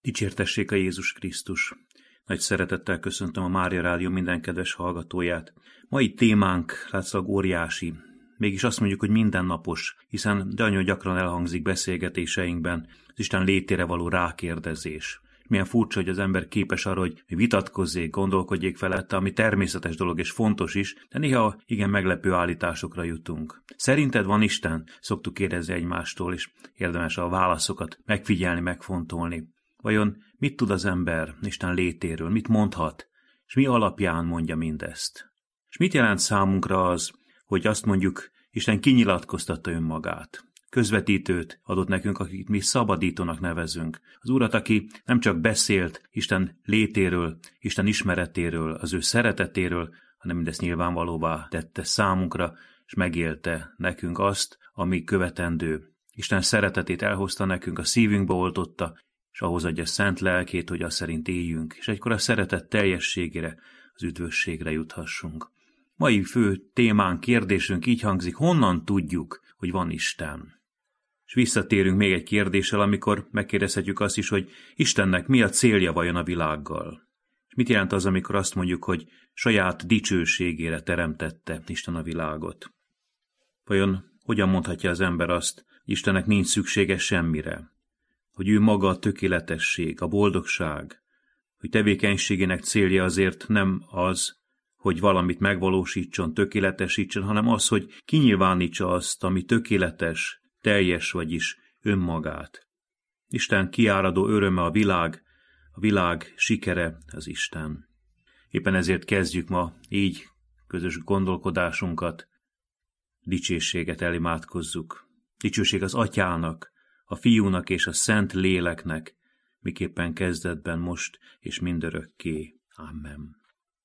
Dicsértessék a Jézus Krisztus! Nagy szeretettel köszöntöm a Mária Rádió minden kedves hallgatóját. Mai témánk látszólag óriási, mégis azt mondjuk, hogy mindennapos, hiszen nagyon gyakran elhangzik beszélgetéseinkben az Isten létére való rákérdezés. Milyen furcsa, hogy az ember képes arra, hogy vitatkozzék, gondolkodjék felette, ami természetes dolog és fontos is, de néha igen meglepő állításokra jutunk. Szerinted van Isten? Szoktuk kérdezni egymástól, és érdemes a válaszokat megfigyelni, megfontolni. Vajon mit tud az ember Isten létéről, mit mondhat, és mi alapján mondja mindezt? És mit jelent számunkra az, hogy azt mondjuk, Isten kinyilatkoztatta önmagát? Közvetítőt adott nekünk, akit mi szabadítónak nevezünk. Az Urat, aki nem csak beszélt Isten létéről, Isten ismeretéről, az ő szeretetéről, hanem mindezt nyilvánvalóvá tette számunkra, és megélte nekünk azt, ami követendő. Isten szeretetét elhozta nekünk, a szívünkbe oltotta, és ahhoz adja szent lelkét, hogy azt szerint éljünk, és egykor a szeretet teljességére, az üdvösségre juthassunk. Mai fő témánk, kérdésünk így hangzik, honnan tudjuk, hogy van Isten? És visszatérünk még egy kérdéssel, amikor megkérdezhetjük azt is, hogy Istennek mi a célja vajon a világgal? És mit jelent az, amikor azt mondjuk, hogy saját dicsőségére teremtette Isten a világot? Vajon hogyan mondhatja az ember azt, hogy Istennek nincs szüksége semmire? Hogy ő maga a tökéletesség, a boldogság, hogy tevékenységének célja azért nem az, hogy valamit megvalósítson, tökéletesítsen, hanem az, hogy kinyilvánítsa azt, ami tökéletes, teljes, vagyis önmagát. Isten kiáradó öröme a világ sikere az Isten. Éppen ezért kezdjük ma így közös gondolkodásunkat, dicsőséget elimádkozzuk. Dicsőség az Atyának, a Fiúnak és a Szent Léleknek, miképpen kezdetben, most és mindörökké. Amen.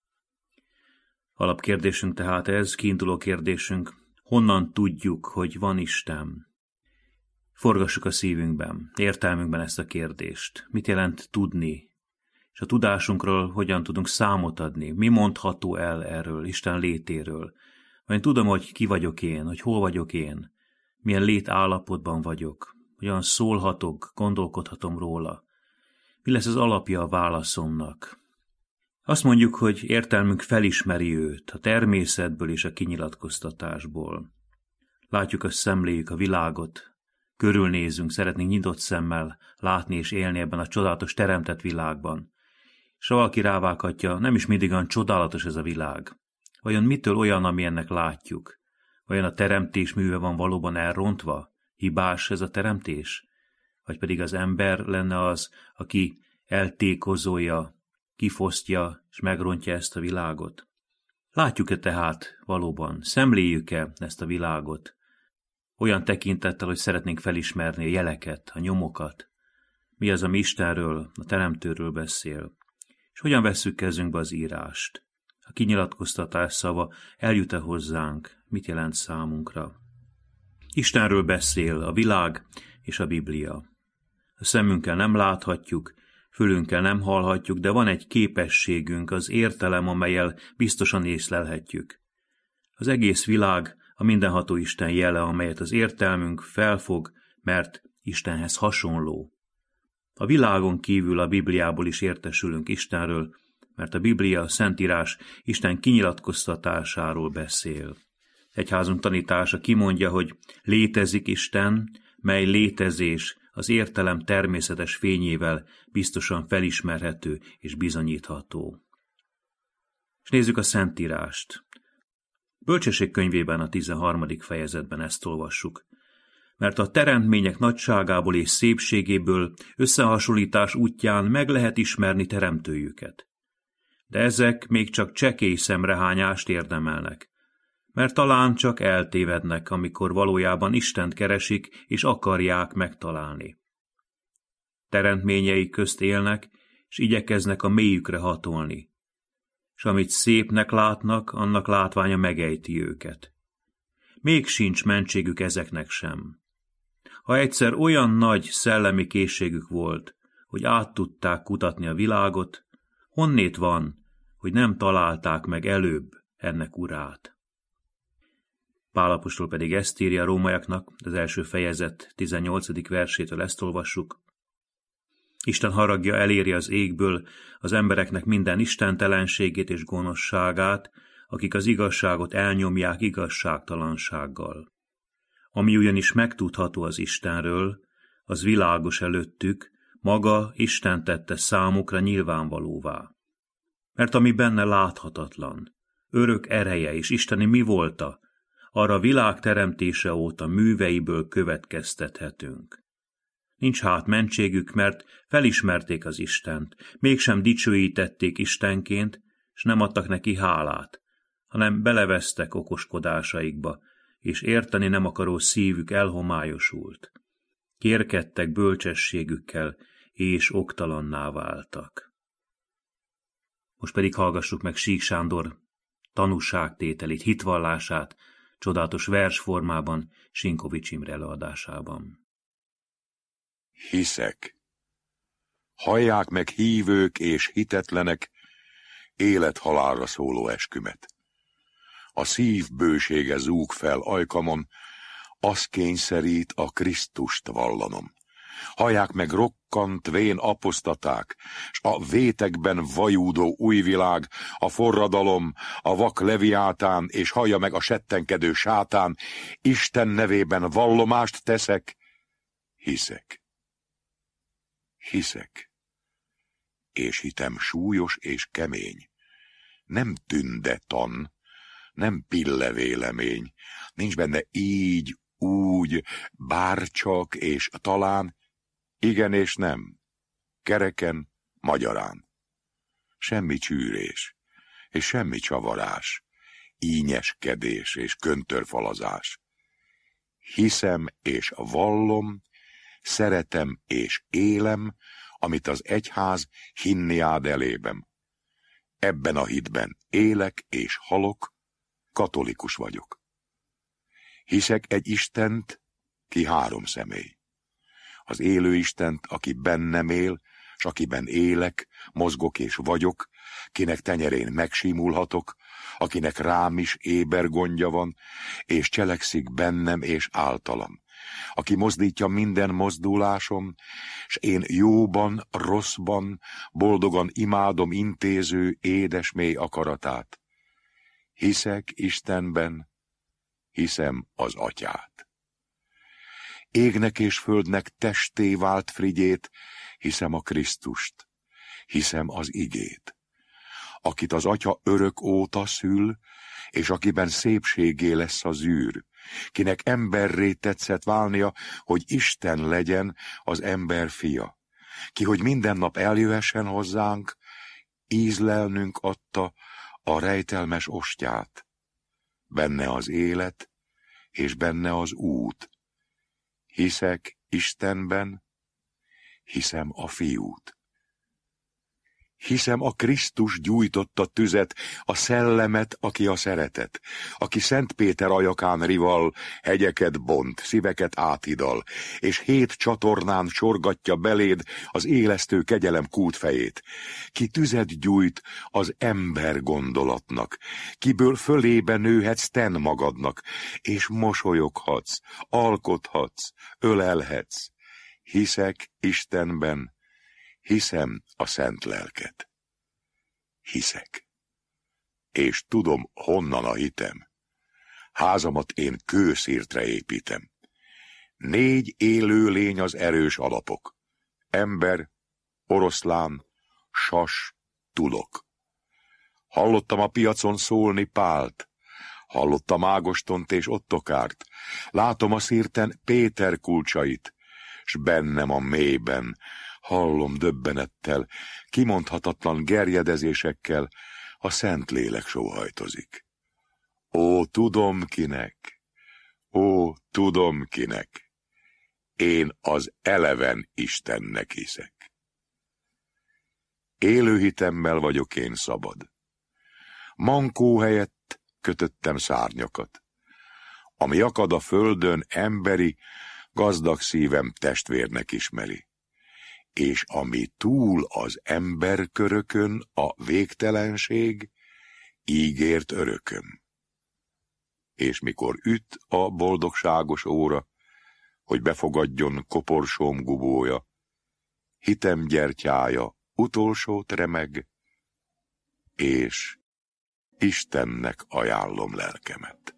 Alapkérdésünk tehát ez, kiinduló kérdésünk, honnan tudjuk, hogy van Isten? Forgassuk a szívünkben, értelmünkben ezt a kérdést. Mit jelent tudni? És a tudásunkról hogyan tudunk számot adni? Mi mondható el erről, Isten létéről? Vagy tudom, hogy ki vagyok én, hogy hol vagyok én, milyen létállapotban vagyok, hogyan szólhatok, gondolkodhatom róla. Mi lesz az alapja a válaszomnak? Azt mondjuk, hogy értelmünk felismeri őt a természetből és a kinyilatkoztatásból. Látjuk, azt szemléljük a világot, körülnézünk, szeretnénk nyitott szemmel látni és élni ebben a csodálatos teremtett világban. És ha valaki rávághatja, nem is mindig olyan csodálatos ez a világ. Vajon mitől olyan, ami ennek látjuk? Vajon a teremtés műve van valóban elrontva? Hibás ez a teremtés? Vagy pedig az ember lenne az, aki eltékozolja, kifosztja és megrontja ezt a világot? Látjuk-e tehát valóban, szemléljük-e ezt a világot? Olyan tekintettel, hogy szeretnénk felismerni a jeleket, a nyomokat. Mi az, ami Istenről, a Teremtőről beszél? És hogyan vesszük kezünkbe az írást? A kinyilatkoztatás szava eljut-e hozzánk? Mit jelent számunkra? Istenről beszél a világ és a Biblia. A szemünkkel nem láthatjuk, fülünkkel nem hallhatjuk, de van egy képességünk, az értelem, amellyel biztosan észlelhetjük. Az egész világ a mindenható Isten jele, amelyet az értelmünk felfog, mert Istenhez hasonló. A világon kívül a Bibliából is értesülünk Istenről, mert a Biblia, a Szentírás Isten kinyilatkoztatásáról beszél. Egyházunk tanítása kimondja, hogy létezik Isten, mely létezés az értelem természetes fényével biztosan felismerhető és bizonyítható. És nézzük a Szentírást. Bölcsesség könyvében a 13. fejezetben ezt olvassuk. Mert a teremtmények nagyságából és szépségéből összehasonlítás útján meg lehet ismerni teremtőjüket. De ezek még csak csekély szemrehányást érdemelnek, mert talán csak eltévednek, amikor valójában Istent keresik és akarják megtalálni. Teremtményei közt élnek, és igyekeznek a mélyükre hatolni, és amit szépnek látnak, annak látványa megejti őket. Még sincs mentségük ezeknek sem. Ha egyszer olyan nagy szellemi készségük volt, hogy át tudták kutatni a világot, honnét van, hogy nem találták meg előbb ennek urát? Pál apostol pedig ezt írja a rómaiaknak, az első fejezet 18. versétől ezt olvassuk. Isten haragja eléri az égből az embereknek minden istentelenségét és gonoszságát, akik az igazságot elnyomják igazságtalansággal. Ami ugyanis megtudható az Istenről, az világos előttük, maga Isten tette számukra nyilvánvalóvá. Mert ami benne láthatatlan, örök ereje és isteni mi volta, arra világ teremtése óta műveiből következtethetünk. Nincs hát mentségük, mert felismerték az Istent, mégsem dicsőítették Istenként, s nem adtak neki hálát, hanem belevesztek okoskodásaikba, és érteni nem akaró szívük elhomályosult. Kérkedtek bölcsességükkel, és oktalanná váltak. Most pedig hallgassuk meg Sík Sándor tanúságtételét, hitvallását, csodálatos versformában, Sinkovics Imre előadásában. Hiszek. Hallják meg hívők és hitetlenek élet-halálra szóló eskümet. A szív bősége zúg fel ajkamon, az kényszerít a Krisztust vallanom. Hallják meg rokkant vén apostaták, s a vétekben vajúdó új világ, a forradalom, a vak leviátán, és hallja meg a settenkedő sátán, Isten nevében vallomást teszek, hiszek. Hiszek, és hitem súlyos és kemény, nem tündetan, nem pillevélemény, nincs benne így, úgy, bárcsak és talán, igen és nem, kereken, magyarán. Semmi csűrés, és semmi csavarás, ínyeskedés és köntörfalazás. Hiszem és vallom, szeretem és élem, amit az egyház hinni áld elébem. Ebben a hitben élek és halok, katolikus vagyok. Hiszek egy Istent, ki három személy. Az élő Istent, aki bennem él, s akiben élek, mozgok és vagyok, kinek tenyerén megsimulhatok, akinek rám is éber gondja van, és cselekszik bennem és általam, aki mozdítja minden mozdulásom, s én jóban, rosszban, boldogan imádom intéző édes mély akaratát. Hiszek Istenben, hiszem az Atyát. Égnek és földnek testé vált frigyét, hiszem a Krisztust, hiszem az igét, akit az Atya örök óta szül, és akiben szépségé lesz az űr, kinek emberré tetszett válnia, hogy Isten legyen az ember fia, ki, hogy minden nap eljöhessen hozzánk, ízlelnünk adta a rejtelmes ostját. Benne az élet, és benne az út. Hiszek Istenben, hiszem a Fiút. Hiszem a Krisztus gyújtotta tüzet, a szellemet, aki a szeretet, aki Szent Péter ajakán rival, hegyeket bont, szíveket áthidal, és 7 csatornán csorgatja beléd az élesztő kegyelem kútfejét, ki tüzet gyújt az ember gondolatnak, kiből fölébe nőhetsz ten magadnak, és mosolyoghatsz, alkothatsz, ölelhetsz. Hiszek Istenben, hiszem a Szent Lelket. Hiszek. És tudom, honnan a hitem. Házamat én kőszirtre építem. 4 élő lény az erős alapok. Ember, oroszlán, sas, tudok. Hallottam a piacon szólni Pált. Hallottam Ágostont és Ottokárt. Látom a szirten Péter kulcsait, s bennem a mélyben hallom döbbenettel, kimondhatatlan gerjedezésekkel, a Szentlélek sóhajtozik. Ó, tudom kinek! Ó, tudom kinek! Én az eleven Istennek hiszek. Élő hitemmel vagyok én szabad. Mankó helyett kötöttem szárnyakat. Ami akad a földön emberi, gazdag szívem testvérnek ismeri. És ami túl az emberkörökön a végtelenség, ígért örökön. És mikor üt a boldogságos óra, hogy befogadjon koporsóm gubója, hitem gyertyája utolsót remeg, és Istennek ajánlom lelkemet.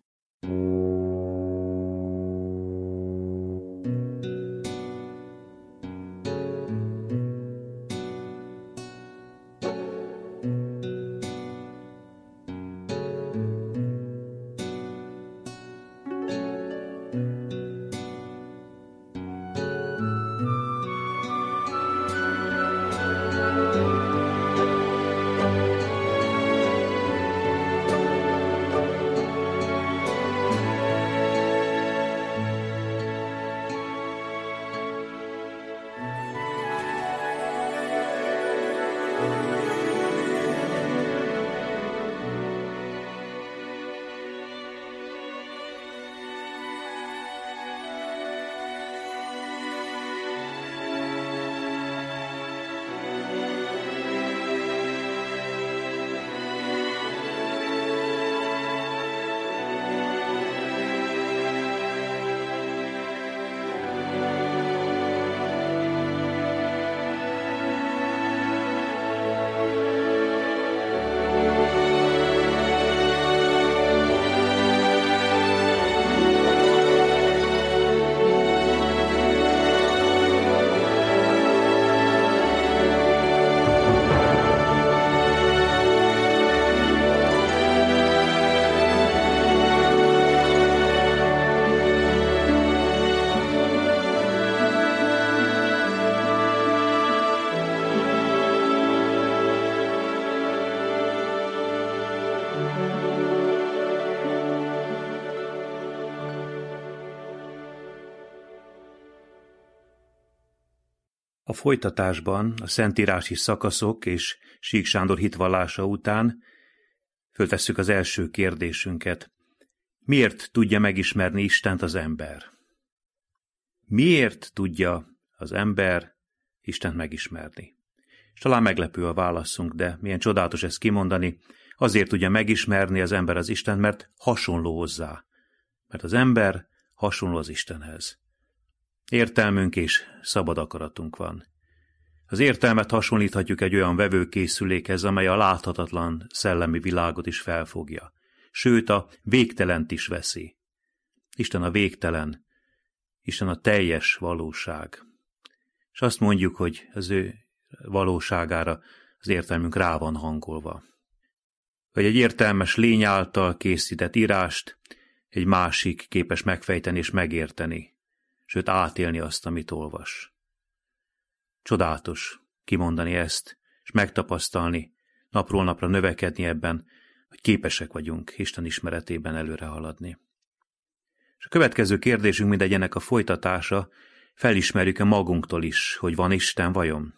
A folytatásban, a szentírási szakaszok és Sík Sándor hitvallása után föltesszük az első kérdésünket. Miért tudja megismerni Istent az ember? Miért tudja az ember Istent megismerni? És talán meglepő a válaszunk, de milyen csodálatos ezt kimondani. Azért tudja megismerni az ember az Istent, mert hasonló hozzá. Mert az ember hasonló az Istenhez. Értelmünk és szabad akaratunk van. Az értelmet hasonlíthatjuk egy olyan vevőkészülékhez, amely a láthatatlan szellemi világot is felfogja. Sőt, a végtelent is veszi. Isten a végtelen, Isten a teljes valóság. És azt mondjuk, hogy az ő valóságára az értelmünk rá van hangolva. Vagy egy értelmes lény által készített írást egy másik képes megfejteni és megérteni, sőt átélni azt, amit olvas. Csodálatos kimondani ezt, és megtapasztalni, napról napra növekedni ebben, hogy képesek vagyunk Isten ismeretében előre haladni. És a következő kérdésünk mindegyenek a folytatása, felismerjük-e magunktól is, hogy van Isten vajon?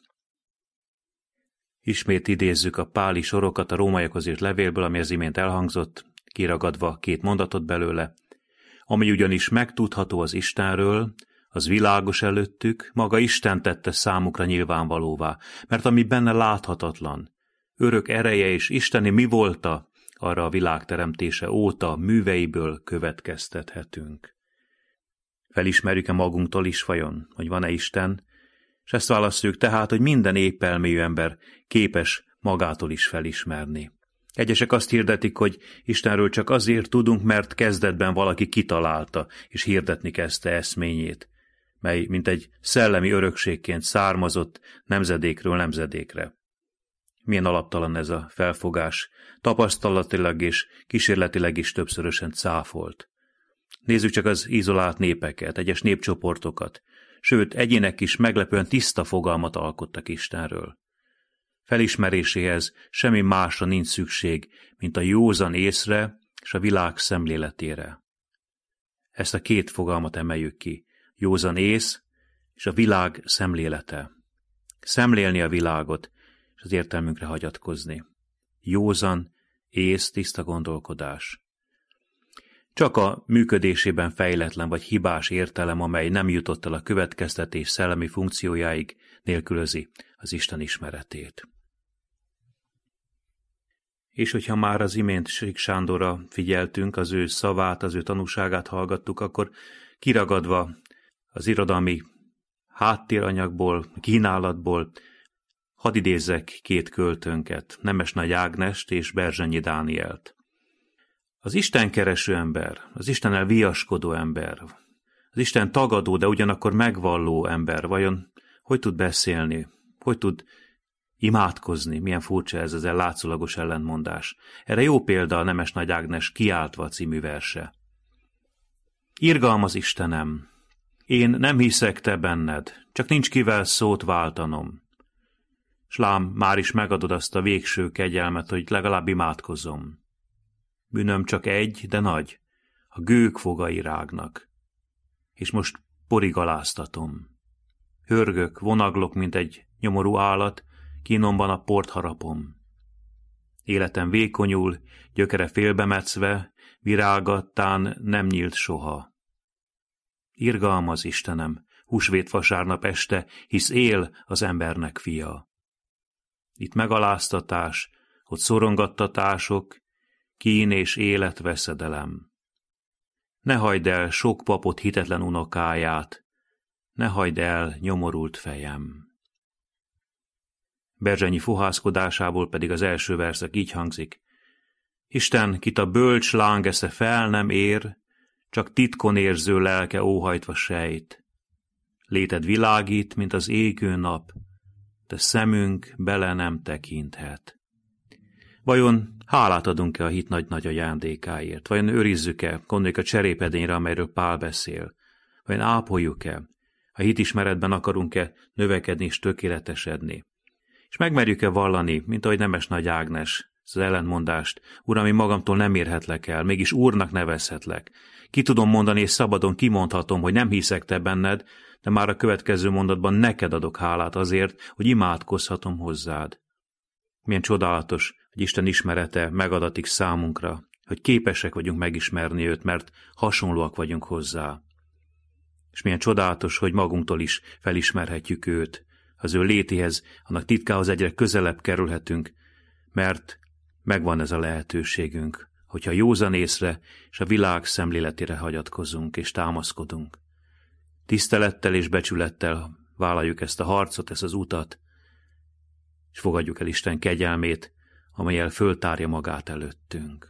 Ismét idézzük a páli sorokat a Rómaiakhoz írt levélből, ami az imént elhangzott, kiragadva 2 mondatot belőle. Ami ugyanis megtudható az Istenről, az világos előttük, maga Isten tette számukra nyilvánvalóvá, mert ami benne láthatatlan, örök ereje és isteni mi volta, arra a világ teremtése óta műveiből következtethetünk. Felismerjük-e magunktól is vajon, hogy van-e Isten, és ezt válaszoljuk tehát, hogy minden épp elmélyű ember képes magától is felismerni. Egyesek azt hirdetik, hogy Istenről csak azért tudunk, mert kezdetben valaki kitalálta, és hirdetni kezdte eszményét, mely mint egy szellemi örökségként származott nemzedékről nemzedékre. Milyen alaptalan ez a felfogás, tapasztalatilag és kísérletileg is többszörösen cáfolt. Nézzük csak az izolált népeket, egyes népcsoportokat, sőt, egyének is meglepően tiszta fogalmat alkottak Istenről. Felismeréséhez semmi másra nincs szükség, mint a józan észre és a világ szemléletére. Ezt a 2 fogalmat emeljük ki, józan ész és a világ szemlélete. Szemlélni a világot, és az értelmünkre hagyatkozni. Józan ész, tiszta gondolkodás. Csak a működésében fejletlen vagy hibás értelem, amely nem jutott el a következtetés szellemi funkciójáig, nélkülözi az Isten ismeretét. És hogyha már az imént Sík Sándorra figyeltünk, az ő szavát, az ő tanúságát hallgattuk, akkor kiragadva az irodalmi háttéranyagból, kínálatból hadd idézzek 2 költőnket, Nemes Nagy Ágnest és Berzsenyi Dánielt. Az Isten kereső ember, az Istennel viaskodó ember, az Isten tagadó, de ugyanakkor megvalló ember vajon hogy tud beszélni, hogy tud imádkozni? Milyen furcsa ez az látszólagos ellentmondás. Erre jó példa a Nemes Nagy Ágnes Kiáltva című verse. Irgalmaz Istenem, én nem hiszek te benned, csak nincs kivel szót váltanom. S lám, már is megadod azt a végső kegyelmet, hogy legalább imádkozom. Bűnöm csak egy, de nagy, a gők fogai rágnak. És most porig aláztatom. Hörgök, vonaglok, mint egy nyomorú állat, kínomban a port harapom. Életem vékonyul, gyökere félbemetszve, virágattán nem nyílt soha. Irgalmaz Istenem, húsvét vasárnap este, hisz él az embernek fia. Itt megaláztatás, ott szorongattatások, kín és életveszedelem. Ne hagyd el sok papot hitetlen unokáját, ne hagyd el nyomorult fejem. Berzsenyi fohászkodásából pedig az első verszak így hangzik. Isten, kit a bölcs lángesze fel nem ér, csak titkon érző lelke óhajtva sejt. Léted világít, mint az égő nap, de szemünk bele nem tekinthet. Vajon hálát adunk-e a hit nagy-nagy ajándékáért? Vajon őrizzük-e, gondoljuk a cserépedényre, amelyről Pál beszél? Vajon ápoljuk-e? A hitismeretben akarunk-e növekedni és tökéletesedni? És megmerjük-e vallani, mint ahogy Nemes Nagy Ágnes, az ellentmondást, Uram, én magamtól nem érhetlek el, mégis Úrnak nevezhetlek. Ki tudom mondani, és szabadon kimondhatom, hogy nem hiszek te benned, de már a következő mondatban neked adok hálát azért, hogy imádkozhatom hozzád. Milyen csodálatos, hogy Isten ismerete megadatik számunkra, hogy képesek vagyunk megismerni őt, mert hasonlóak vagyunk hozzá. És milyen csodálatos, hogy magunktól is felismerhetjük őt, az ő létéhez, annak titkához egyre közelebb kerülhetünk, mert megvan ez a lehetőségünk, hogyha józan észre és a világ szemléletére hagyatkozunk és támaszkodunk. Tisztelettel és becsülettel vállaljuk ezt a harcot, ezt az utat, és fogadjuk el Isten kegyelmét, amellyel föltárja magát előttünk.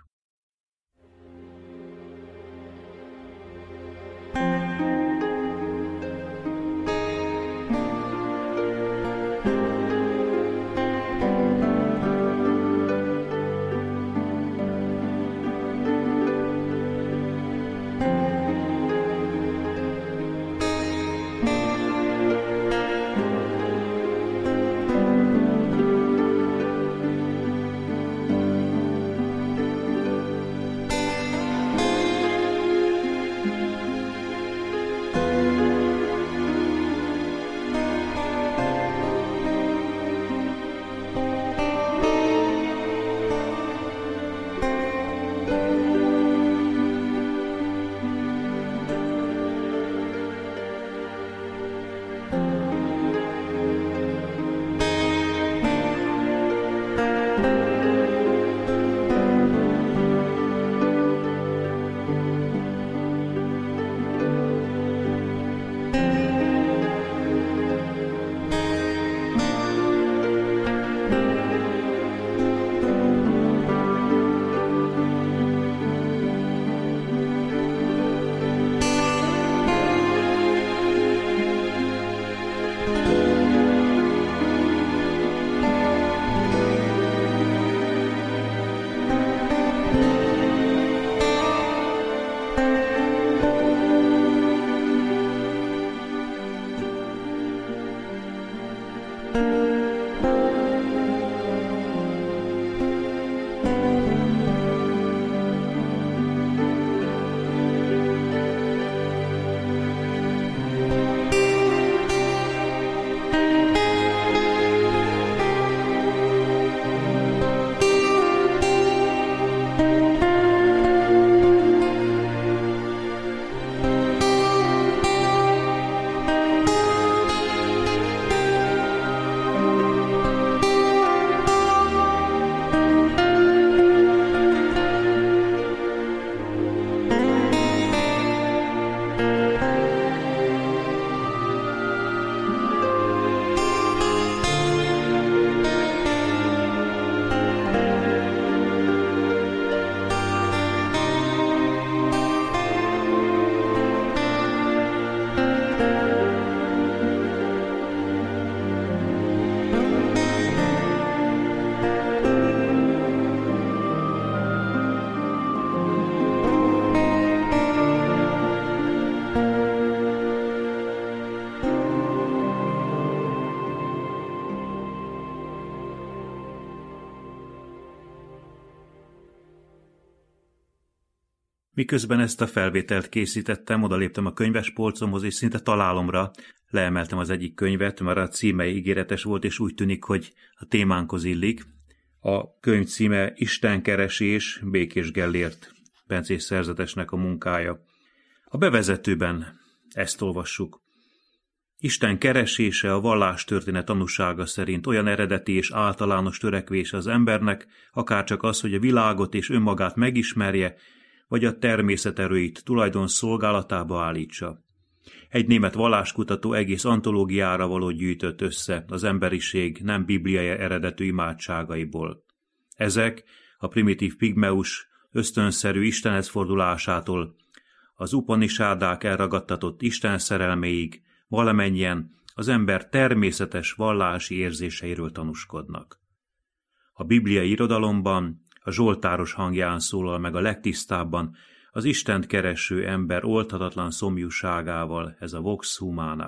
Miközben ezt a felvételt készítettem, odaléptem a könyvespolcomhoz, és szinte találomra leemeltem az egyik könyvet, mert a címe ígéretes volt, és úgy tűnik, hogy a témánkhoz illik. A könyv címe Istenkeresés, Békés Gellért bencés szerzetesnek a munkája. A bevezetőben ezt olvassuk. Isten keresése a vallástörténet tanúsága szerint olyan eredeti és általános törekvés az embernek, akárcsak az, hogy a világot és önmagát megismerje, vagy a természet erőit tulajdon szolgálatába állítsa. Egy német valláskutató egész antológiára való gyűjtött össze az emberiség nem bibliai eredetű imádságaiból. Ezek a primitív pigmeus ösztönszerű Istenhez fordulásától az upanisádák elragadtatott Isten szerelméig valamennyien az ember természetes vallási érzéseiről tanúskodnak. A bibliai irodalomban a zsoltáros hangján szólal meg a legtisztábban az Istent kereső ember oldhatatlan szomjúságával, ez a vox humana.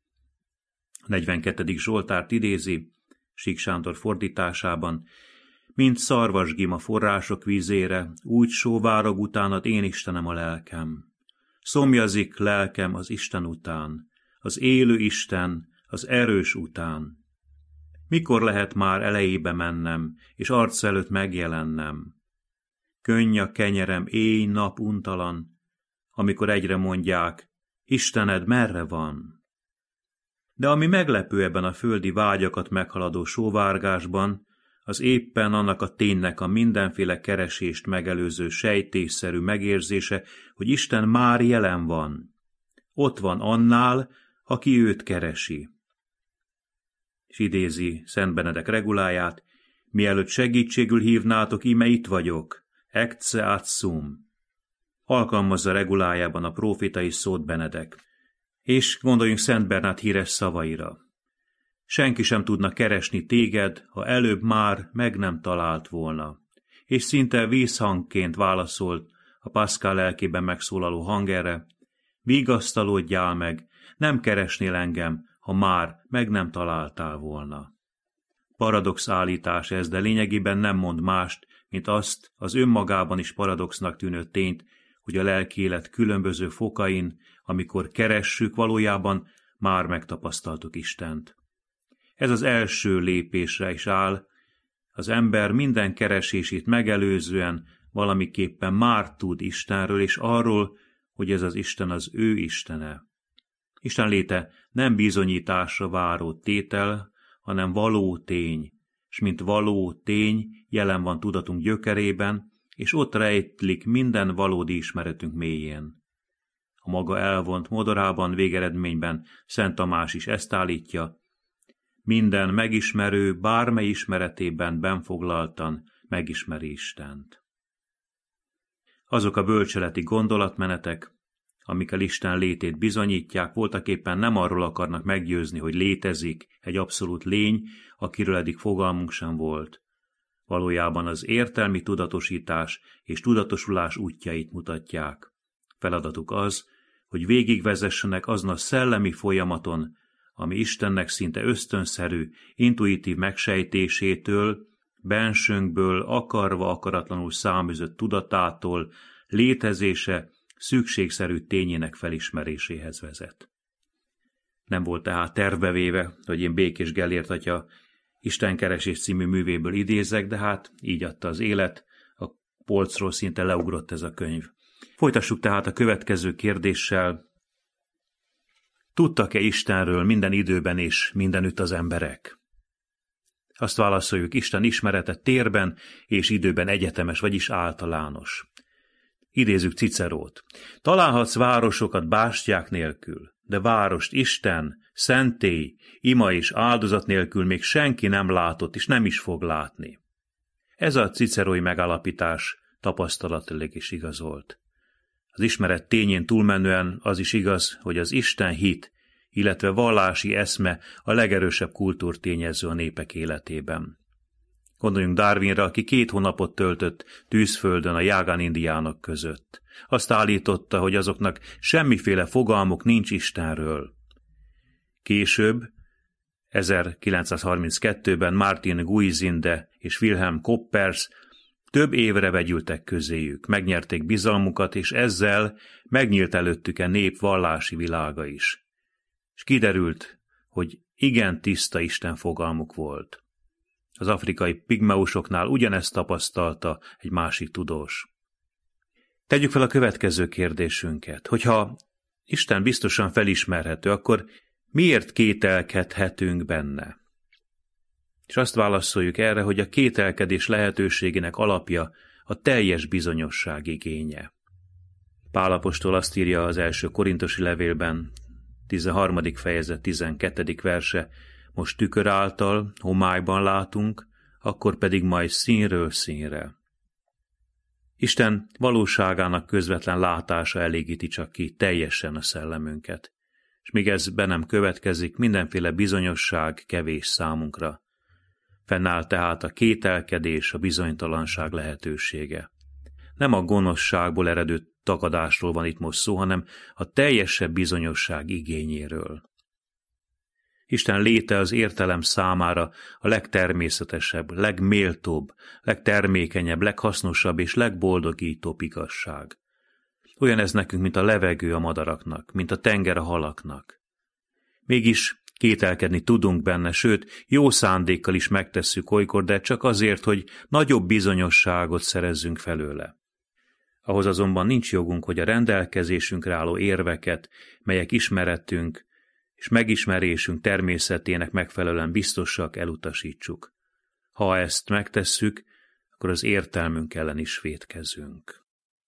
A 42. Zsoltárt idézi, Sík Sándor fordításában, mint szarvasgim a források vízére, úgy sóvárog utánad én Istenem a lelkem. Szomjazik lelkem az Isten után, az élő Isten, az erős után. Mikor lehet már elejébe mennem, és arc előtt megjelennem? Könny a kenyerem éj-nap untalan, amikor egyre mondják, Istened merre van? De ami meglepő ebben a földi vágyakat meghaladó sóvárgásban, az éppen annak a ténynek a mindenféle keresést megelőző sejtésszerű megérzése, hogy Isten már jelen van. Ott van annál, aki őt keresi. És idézi Szent Benedek reguláját, mielőtt segítségül hívnátok, íme itt vagyok, ecce ad sum. Alkalmazza regulájában a prófétai szót Benedek. És gondoljunk Szent Bernát híres szavaira. Senki sem tudna keresni téged, ha előbb már meg nem talált volna. És szinte vízhangként válaszolt a Pascal lelkében megszólaló hang erre, vigasztalódjál meg, nem keresnél engem, ha már meg nem találtál volna. Paradox állítás ez, de lényegében nem mond mást, mint azt az önmagában is paradoxnak tűnő tényt, hogy a lelki élet különböző fokain, amikor keressük, valójában már megtapasztaltuk Istent. Ez az első lépésre is áll, az ember minden keresését megelőzően valamiképpen már tud Istenről, és arról, hogy ez az Isten az ő Istene. Isten léte nem bizonyításra váró tétel, hanem való tény, és mint való tény jelen van tudatunk gyökerében, és ott rejtlik minden valódi ismeretünk mélyén. A maga elvont modorában végeredményben Szent Tamás is ezt állítja, minden megismerő bármely ismeretében benfoglaltan megismeri Istent. Azok a bölcseleti gondolatmenetek, amikkel Isten létét bizonyítják, voltaképpen nem arról akarnak meggyőzni, hogy létezik egy abszolút lény, akiről eddig fogalmunk sem volt. Valójában az értelmi tudatosítás és tudatosulás útjait mutatják. Feladatuk az, hogy végigvezessenek azon a szellemi folyamaton, ami Istennek szinte ösztönszerű, intuitív megsejtésétől, bensőnkből akarva akaratlanul száműzött tudatától, létezése szükségszerű tényének felismeréséhez vezet. Nem volt tehát tervbevéve, hogy én Békés Gellért atya Istenkeresés című művéből idézek, de hát így adta az élet, a polcról szinte leugrott ez a könyv. Folytassuk tehát a következő kérdéssel. Tudtak-e Istenről minden időben és mindenütt az emberek? Azt válaszoljuk, Isten ismerete térben és időben egyetemes, vagyis általános. Idézzük Cicerót. Találhatsz városokat bástyák nélkül, de várost Isten, szentély, ima és áldozat nélkül még senki nem látott, és nem is fog látni. Ez a cicerói megállapítás tapasztalatilag is igazolt. Az ismeret tényén túlmenően az is igaz, hogy az Isten hit, illetve vallási eszme a legerősebb kultúrtényező a népek életében. Gondoljunk Darwinra, aki 2 hónapot töltött tűzföldön a Jágán indiánok között. Azt állította, hogy azoknak semmiféle fogalmuk nincs Istenről. Később, 1932-ben Martin Guisinde és Wilhelm Koppers Több évre vegyültek közéjük, megnyerték bizalmukat, és ezzel megnyílt előttük nép vallási világa is. És kiderült, hogy igen tiszta Isten fogalmuk volt. Az afrikai pigmeusoknál ugyanezt tapasztalta egy másik tudós. Tegyük fel a következő kérdésünket. Hogyha Isten biztosan felismerhető, akkor miért kételkedhetünk benne? És azt válaszoljuk erre, hogy a kételkedés lehetőségének alapja a teljes bizonyosság igénye. Pál apostol azt írja az első korintusi levélben, 13. fejezet 12. verse, most tükör által, homályban látunk, akkor pedig majd színről színre. Isten valóságának közvetlen látása elégíti csak ki teljesen a szellemünket, és míg ez be nem következik, mindenféle bizonyosság kevés számunkra. Fennáll tehát a kételkedés, a bizonytalanság lehetősége. Nem a gonoszságból eredő tagadásról van itt most szó, hanem a teljesebb bizonyosság igényéről. Isten léte az értelem számára a legtermészetesebb, legméltóbb, legtermékenyebb, leghasznosabb és legboldogítóbb igazság. Olyan ez nekünk, mint a levegő a madaraknak, mint a tenger a halaknak. Mégis kételkedni tudunk benne, sőt, jó szándékkal is megtesszük olykor, de csak azért, hogy nagyobb bizonyosságot szerezzünk felőle. Ahhoz azonban nincs jogunk, hogy a rendelkezésünkre álló érveket, melyek ismeretünk és megismerésünk természetének megfelelően biztosak, elutasítsuk. Ha ezt megtesszük, akkor az értelmünk ellen is vétkezünk.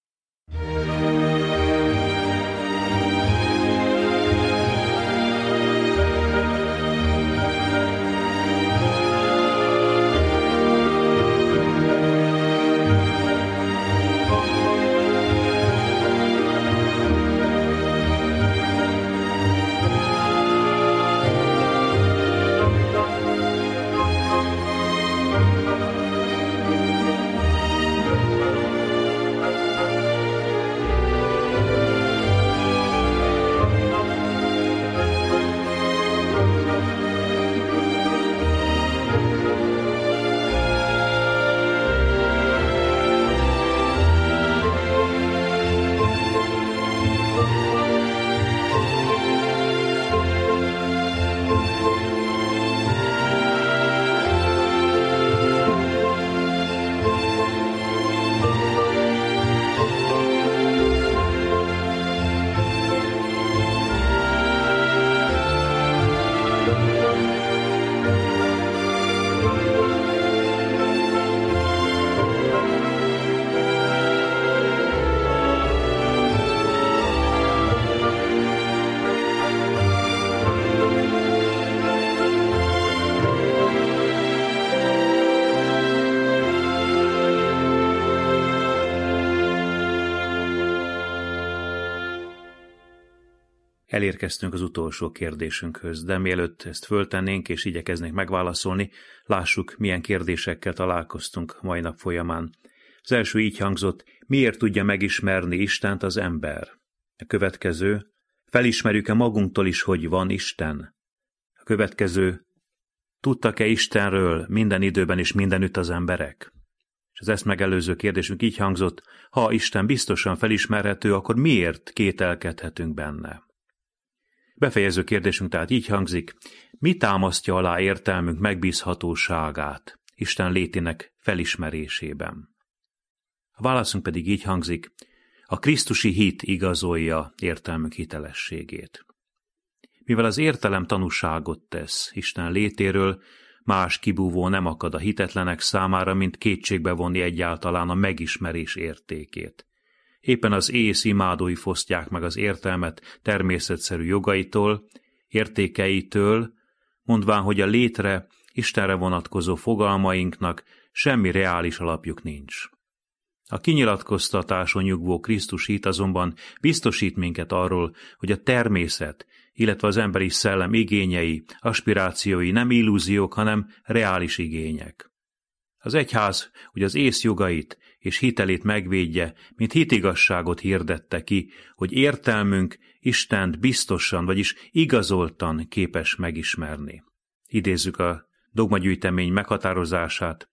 Elérkeztünk az utolsó kérdésünkhöz, de mielőtt ezt föltennénk és igyekeznénk megválaszolni, lássuk, milyen kérdésekkel találkoztunk mai nap folyamán. Az első így hangzott, miért tudja megismerni Istent az ember? A következő, felismerjük-e magunktól is, hogy van Isten? A következő, tudtak-e Istenről minden időben és mindenütt az emberek? És az ezt megelőző kérdésünk így hangzott, ha Isten biztosan felismerhető, akkor miért kételkedhetünk benne? Befejező kérdésünk tehát így hangzik, mi támasztja alá értelmünk megbízhatóságát Isten létének felismerésében? A válaszunk pedig így hangzik, a krisztusi hit igazolja értelmünk hitelességét. Mivel az értelem tanúságot tesz Isten létéről, más kibúvó nem akad a hitetlenek számára, mint kétségbe vonni egyáltalán a megismerés értékét. Éppen az ész imádói fosztják meg az értelmet természetszerű jogaitól, értékeitől, mondván, hogy a létre, Istenre vonatkozó fogalmainknak semmi reális alapjuk nincs. A kinyilatkoztatáson nyugvó Krisztus hit azonban biztosít minket arról, hogy a természet, illetve az emberi szellem igényei, aspirációi nem illúziók, hanem reális igények. Az egyház, hogy az ész jogait és hitelét megvédje, mint hitigazságot hirdette ki, hogy értelmünk Istent biztosan, vagyis igazoltan képes megismerni. Idézzük a dogmagyűjtemény meghatározását.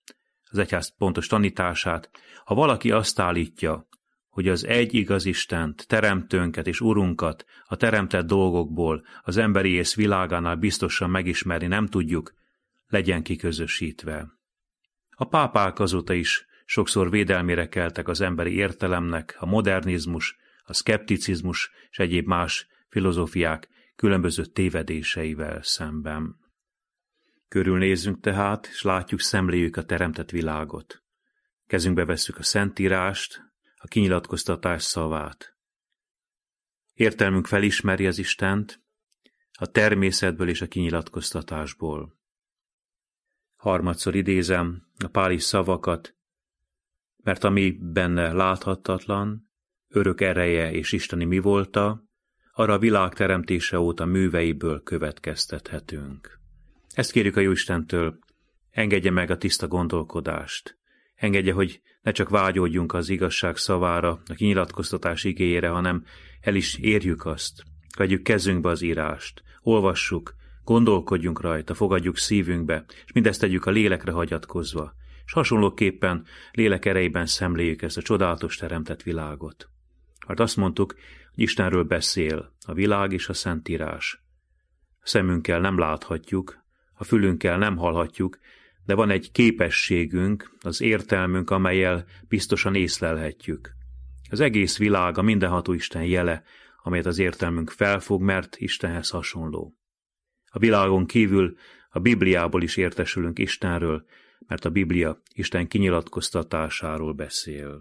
az egyház pontos tanítását, ha valaki azt állítja, hogy az egy igaz Istent, teremtőnket és urunkat a teremtett dolgokból az emberi ész világánál biztosan megismerni nem tudjuk, legyen kiközösítve. A pápák azóta is sokszor védelmére keltek az emberi értelemnek, a modernizmus, a szkepticizmus és egyéb más filozófiák különböző tévedéseivel szemben. Körülnézzünk tehát, és látjuk, szemléljük a teremtett világot. Kezünkbe vesszük a Szentírást, a kinyilatkoztatás szavát. Értelmünk felismeri az Istent a természetből és a kinyilatkoztatásból. Harmadszor idézem a páli szavakat, mert ami benne láthatatlan, örök ereje és isteni mi volta, arra a világ teremtése óta műveiből következtethetünk. Ezt kérjük a Jóistentől, engedje meg a tiszta gondolkodást, engedje, hogy ne csak vágyódjunk az igazság szavára, a kinyilatkoztatás igéjére, hanem el is érjük azt, vegyük kezünkbe az írást, olvassuk, gondolkodjunk rajta, fogadjuk szívünkbe, és mindezt tegyük a lélekre hagyatkozva, és hasonlóképpen lélek erejében szemléljük ezt a csodálatos teremtett világot. Mert azt mondtuk, hogy Istenről beszél a világ és a Szentírás. A szemünkkel nem láthatjuk, a fülünkkel nem hallhatjuk, de van egy képességünk, az értelmünk, amellyel biztosan észlelhetjük. Az egész világ a mindenható Isten jele, amelyet az értelmünk felfog, mert Istenhez hasonló. A világon kívül a Bibliából is értesülünk Istenről, mert a Biblia Isten kinyilatkoztatásáról beszél.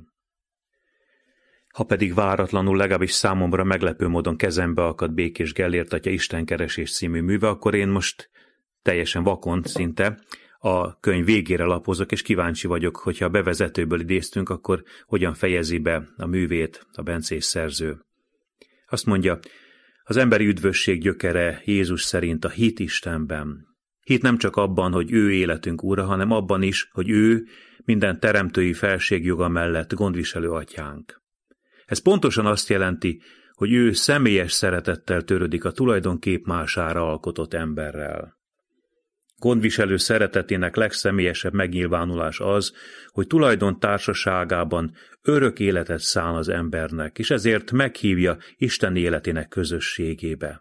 Ha pedig váratlanul, legalábbis számomra meglepő módon kezembe akadt Békés Gellért atya Istenkeresés című műve, akkor én most teljesen vakon szinte a könyv végére lapozok, és kíváncsi vagyok, hogyha a bevezetőből idéztünk, akkor hogyan fejezi be a művét a bencés szerző. Azt mondja, az emberi üdvösség gyökere Jézus szerint a hit Istenben. Hit nem csak abban, hogy ő életünk ura, hanem abban is, hogy ő minden teremtői felségjoga mellett gondviselő atyánk. Ez pontosan azt jelenti, hogy ő személyes szeretettel törődik a tulajdonképp mására alkotott emberrel. Gondviselő szeretetének legszemélyesebb megnyilvánulás az, hogy tulajdon társaságában örök életet szán az embernek, és ezért meghívja Isten életének közösségébe.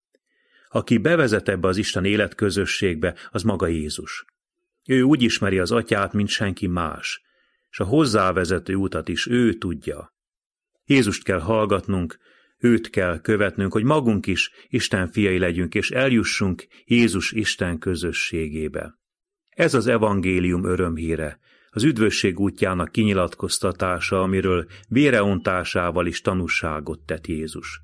Aki bevezet ebbe az Isten élet közösségbe, az maga Jézus. Ő úgy ismeri az atyát, mint senki más, és a hozzávezető utat is ő tudja. Jézust kell hallgatnunk, őt kell követnünk, hogy magunk is Isten fiai legyünk, és eljussunk Jézus Isten közösségébe. Ez az evangélium örömhíre, az üdvösség útjának kinyilatkoztatása, amiről véreontásával is tanúságot tett Jézus.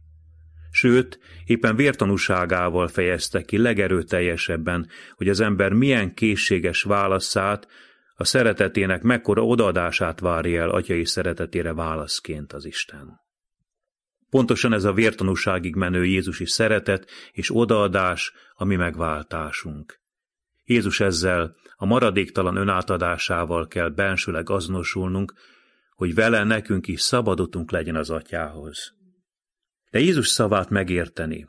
Sőt, éppen vértanúságával fejezte ki legerőteljesebben, hogy az ember milyen készséges válaszát, a szeretetének mekkora odaadását várja el atyai szeretetére válaszként az Isten. Pontosan ez a vértanúságig menő Jézusi szeretet és odaadás a mi megváltásunk. Jézus ezzel a maradéktalan önátadásával kell bensőleg azonosulnunk, hogy vele nekünk is szabad utunk legyen az atyához. De Jézus szavát megérteni,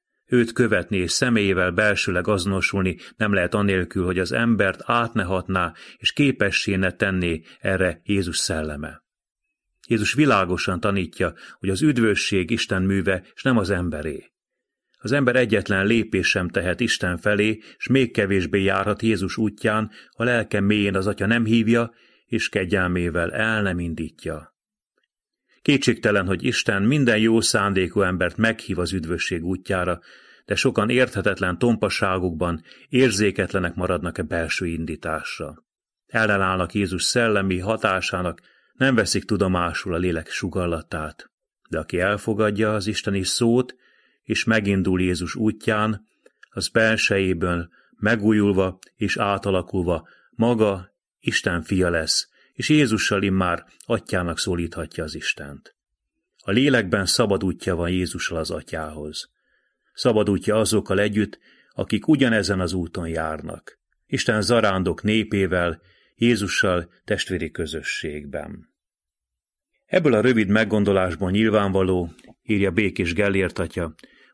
őt követni és személyével belsőleg azonosulni nem lehet anélkül, hogy az embert át ne hatná és képessé ne tenné erre Jézus szelleme. Jézus világosan tanítja, hogy az üdvösség Isten műve, és nem az emberé. Az ember egyetlen lépés sem tehet Isten felé, és még kevésbé járhat Jézus útján, a lelke mélyén az atya nem hívja, és kegyelmével el nem indítja. Kétségtelen, hogy Isten minden jó szándékú embert meghív az üdvösség útjára, de sokan érthetetlen tompaságukban érzéketlenek maradnak a belső indításra. Ellenállnak Jézus szellemi hatásának, nem veszik tudomásul a lélek sugallatát, de aki elfogadja az isteni szót, és megindul Jézus útján, az belsejéből megújulva és átalakulva maga Isten fia lesz, és Jézussal immár atyának szólíthatja az Istent. A lélekben szabad útja van Jézussal az atyához. Szabad útja azokkal együtt, akik ugyanezen az úton járnak. Isten zarándok népével, Jézussal testvéri közösségben. Ebből a rövid meggondolásból nyilvánvaló, írja Békés Gellért atya,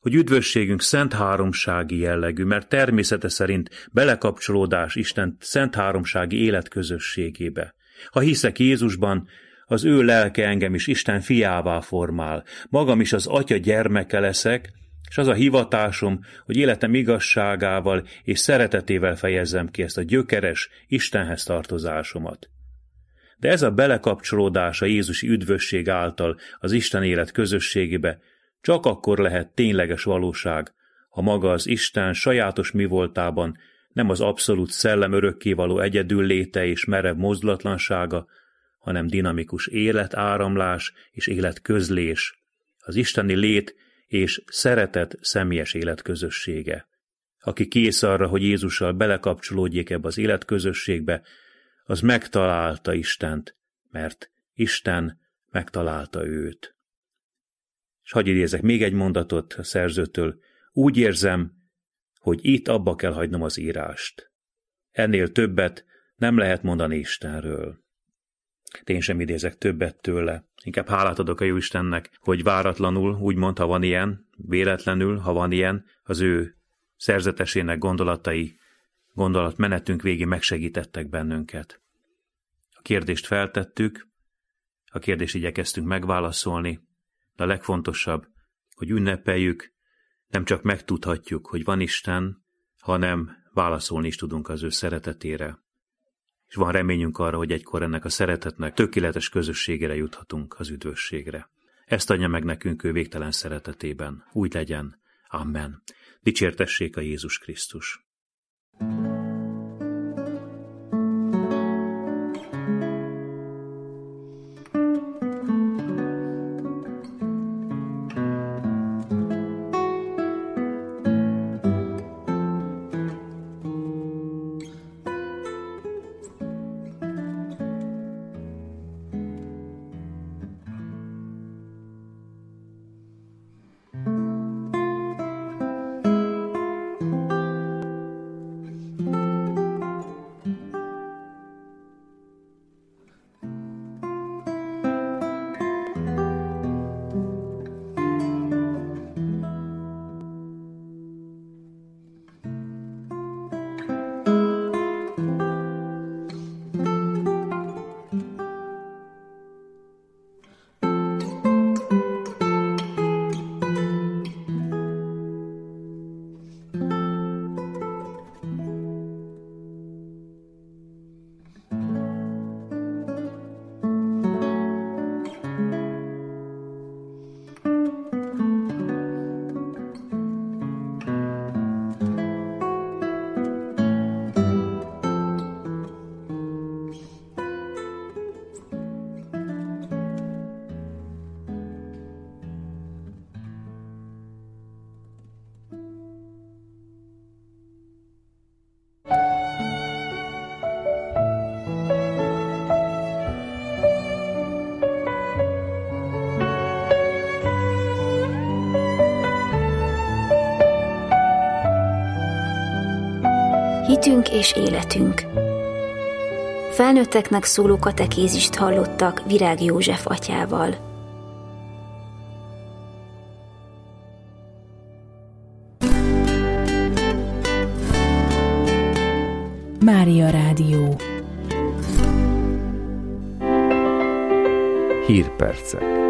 hogy üdvösségünk szent háromsági jellegű, mert természete szerint belekapcsolódás Isten szent háromsági életközösségébe. Ha hiszek Jézusban, az ő lelke engem is Isten fiává formál, magam is az Atya gyermeke leszek, és az a hivatásom, hogy életem igazságával és szeretetével fejezzem ki ezt a gyökeres Istenhez tartozásomat. De ez a belekapcsolódás a Jézusi üdvösség által az Isten élet közösségébe csak akkor lehet tényleges valóság, ha maga az Isten sajátos mivoltában nem az abszolút szellem örökkévaló egyedülléte és merev mozdulatlansága, hanem dinamikus életáramlás és életközlés, az isteni lét és szeretet személyes életközössége. Aki kész arra, hogy Jézussal belekapcsolódjék ebbe az életközösségbe, az megtalálta Istent, mert Isten megtalálta őt. És hadd idézek még egy mondatot a szerzőtől. Úgy érzem, hogy itt abba kell hagynom az írást. Ennél többet nem lehet mondani Istenről. De én sem idézek többet tőle. Inkább hálát adok a Jóistennek, hogy váratlanul, úgymond, ha van ilyen, véletlenül, ha van ilyen, az ő szerzetesének gondolatai, gondolatmenetünk végén megsegítettek bennünket. A kérdést feltettük, a kérdést igyekeztünk megválaszolni, de a legfontosabb, hogy ünnepeljük, nem csak megtudhatjuk, hogy van Isten, hanem válaszolni is tudunk az ő szeretetére. És van reményünk arra, hogy egykor ennek a szeretetnek tökéletes közösségére juthatunk, az üdvösségre. Ezt adja meg nekünk ő végtelen szeretetében. Úgy legyen. Amen. Dicsértessék a Jézus Krisztus. Hitünk és életünk. Felnőtteknek szóló katekézist hallottak Virág József atyával. Mária Rádió. Hírpercek.